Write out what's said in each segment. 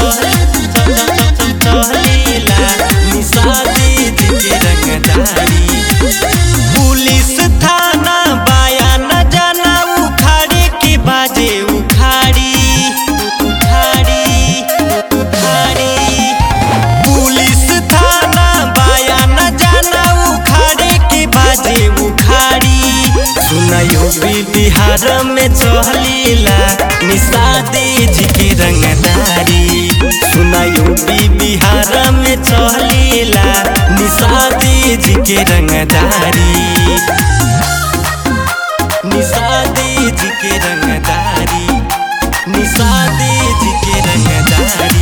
चलेला निषादी जी के रंगदारी। पुलिस थाना बाया न जाना उखाड़े के बाजे उखाड़ी उखाड़ी उखाड़ी। पुलिस थाना बाया न जाना उखाड़े के बाजे उखाड़ी। सुना यूपी बिहार में चलेला निषादी जी के रंगदारी। सुना यूपी बिहार में चलेला निषादी जी के रंगदारी। निषादी जी के रंगदारी। निषादी जी के रंगदारी।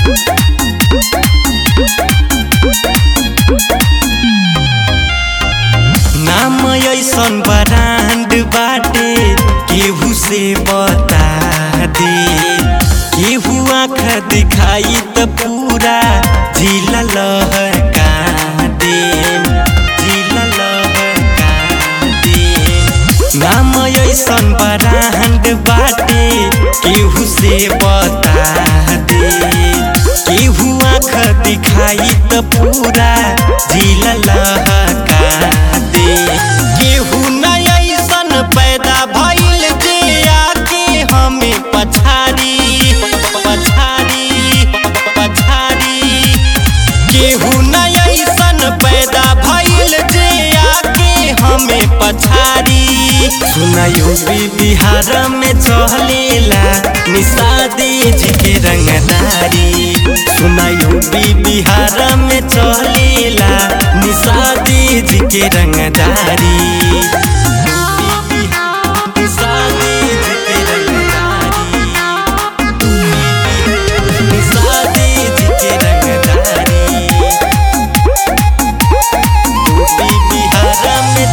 नाम ऐसन ब्रांड बाटे केहू से बता दे। केहू आँख दिखाई त पूरा जिला लहका दे। जिला लहका दे। नाम ऐसन ब्रांड बाटे केहू से बता दे। केहू आँख दिखाई त पूरा जिला लहका दे। केहू नया ऐसन पैदा भइल जे आके हमें पछाड़ी पछाड़ी पछाड़ी। केहू नया ऐसन पैदा भइल जे आके हमें पछाड़ी। सुना यूपी बिहार में चलेला निषादी जी के रंगदारी। सुना यूपी बिहार में चलेला निषादी जी के रंगदारी। निषादी जी के रंगदारी। निषादी जी के रंगदारी। यूपी बिहार में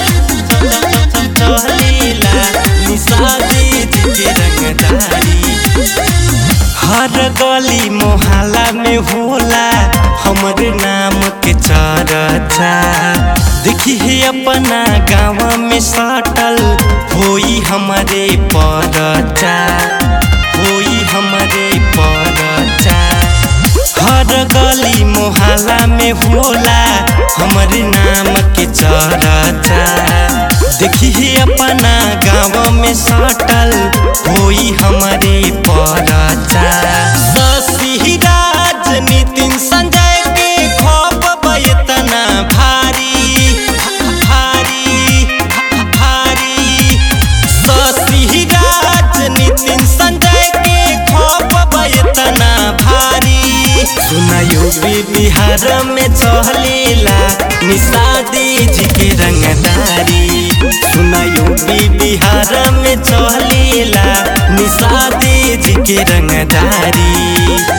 चलेला निषादी जी के रंगदारी। हर गली मोहल्ला में होला हमरे नाम के चर्चा। देखी है अपना गाँव में सटल होई हमारे परचा। होई हमारे परचा। हर गली मोहल्ला में होला हमरे नाम के चर्चा। देखी है अपना गाँव में सटल होई हमारे परचा। शशि राज नितिन संजय के खौफ इतना भारी भारी भारी। शशि राज नितिन संजय के खौफ इतना भारी। सुना यूपी बिहार में चलेला निषादी जी के रंगदारी। सुना यूपी बिहार में चलेला निषादी जी के रंगदारी।